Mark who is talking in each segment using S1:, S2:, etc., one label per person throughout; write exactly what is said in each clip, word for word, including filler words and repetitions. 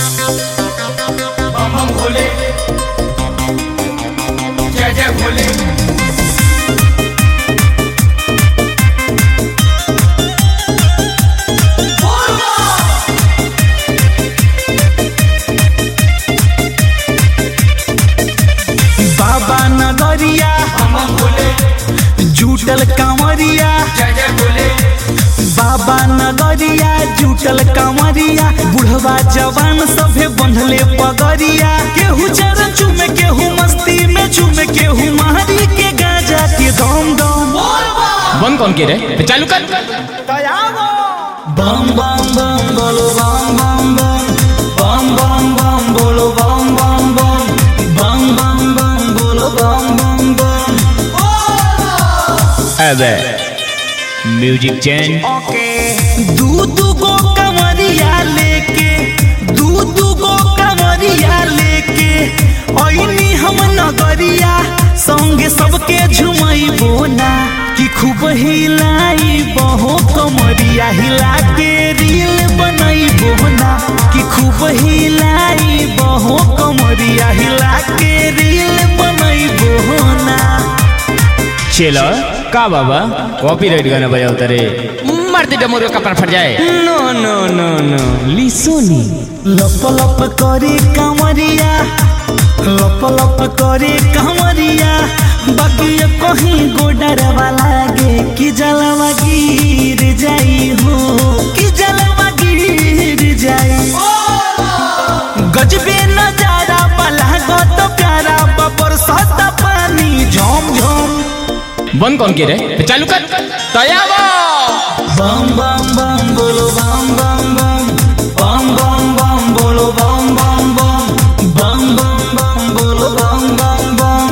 S1: बम बम भोले, जय जय भोले।
S2: बाबा नगरिया
S1: बम बम भोले,
S2: जुटल कांवरिया,
S1: जय जय भोले।
S2: बाबा नगरिया जुटल कांवरिया, बुढ़वा जवान सभे बंधले पगरिया। केहू चरण चूमे, केहू मस्ती में चूमे, केहू मारी के गाजा के दम दम।
S3: बम कौन के रे चालू कर।
S2: बम बम बम बोलो बम बम बम, बम बम बम बोलो बम बम बम, बम बम बम बोलो बम बम बम।
S3: अबे म्यूजिक चेंज।
S2: दू दू गो कमरिया लेके, दू दू गो कमरिया लेके ओइनी हम नगरिया, संगे सबके झुमैबो ना कि खूब हिलाई बहो कमरिया, हिला के रील बनैबो ना कि खूब हिलाई बहो कमरिया, हिला के रील बनैबो ना।
S3: चलो का बाबा कॉपीराइट गाना बजाओ तरे मरते डमोर का कपड़ा फट जाए। नो नो नो नो लिसोनी
S2: लप लप करे कमरिया, लप लप करे कमरिया, बगिया कहीं गोडरवा लागे कि जलवा गिर जाई हो, कि जलवा गिर जाई। गजबे नजारा बला गो प्यारा, बपर सता पानी झम झम।
S3: बम कौन के रे चालू कर। तैयार
S2: बम बम बम बोलो बम बम बम, बम बम बम बोलो बम बम बम, बम बम बम बोलो बम बम बम।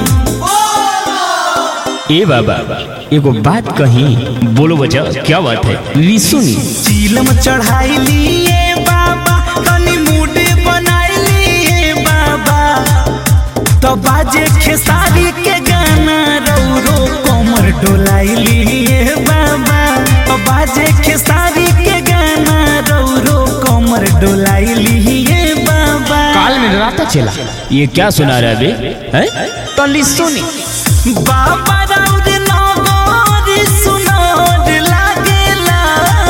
S3: ए बाबा एगो बात कही बोलो बचा क्या बात है लिसोनी।
S2: चीलम चढ़ाई लिए बाबा, तनी मूड बनाई लिए बाबा, तो बाजे खेसारी के गाना रो रो कमर डोलाई लिए बाबा, तो बाजे खेसारी के गाना रो रो कमर डोलाई लिए बाबा।
S3: काल में राता चला ये क्या सुना रहा है बे हैं तो लिसोनी।
S2: बाबा राउर नगरी सुनर लागेला,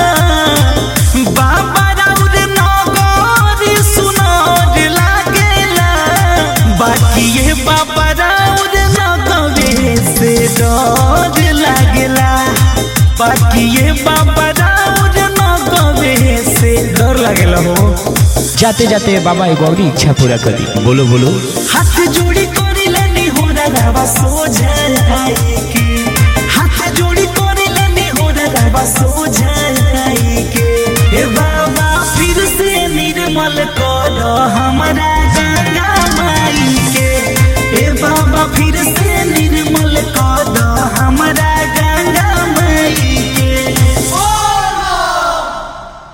S2: बाबा राउर नगरी सुनर लागेला, बाकी ये बाबा राउर नगरे से डर लागेला, बाकी ये बाबा राउर नगरे से डर लागेला हो।
S3: जाते जाते बाबा एक और इच्छा पूरा कर दी। बोलो बोलो।
S2: हाथ जोड़ी करिलेनी हो रवा सोझाई के, हाथ जोड़ी करिलेनी हो रवा सोझाई के। ए बाबा फिर से निर्मल कर हमरा